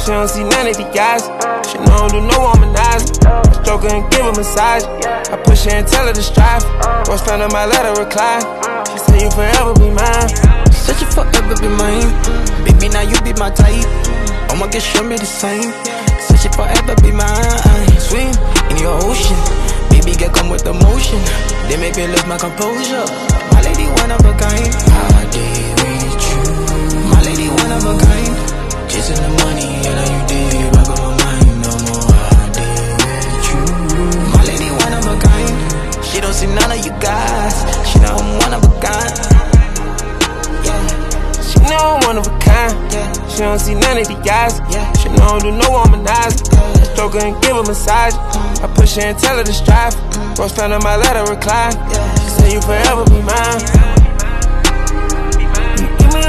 She don't see none of the guys. She know I don't do no womanizing. I stroke her and give her massage. I push her and tell her to strive. Won't spend on my letter recline. She say you forever be mine. Said you forever be mine. Baby, now you be my type. I'ma get show me the same. Said you forever be mine. Swim in your ocean. Baby, get come with the motion. They make me lose my composure. My lady, one of a kind. I did with you. My lady, one of a kind. Chasing the money, and now you did rock on my mind no more. I did with you. My lady, one of a kind. She don't see none of you guys. She know I'm one of a kind. She know I'm one of a kind. She don't see none of the guys. She know I don't do no womanizing. I stroke her and give her massage. I push her and tell her to strive. Won't spend on my letter recline. She say you forever be mine.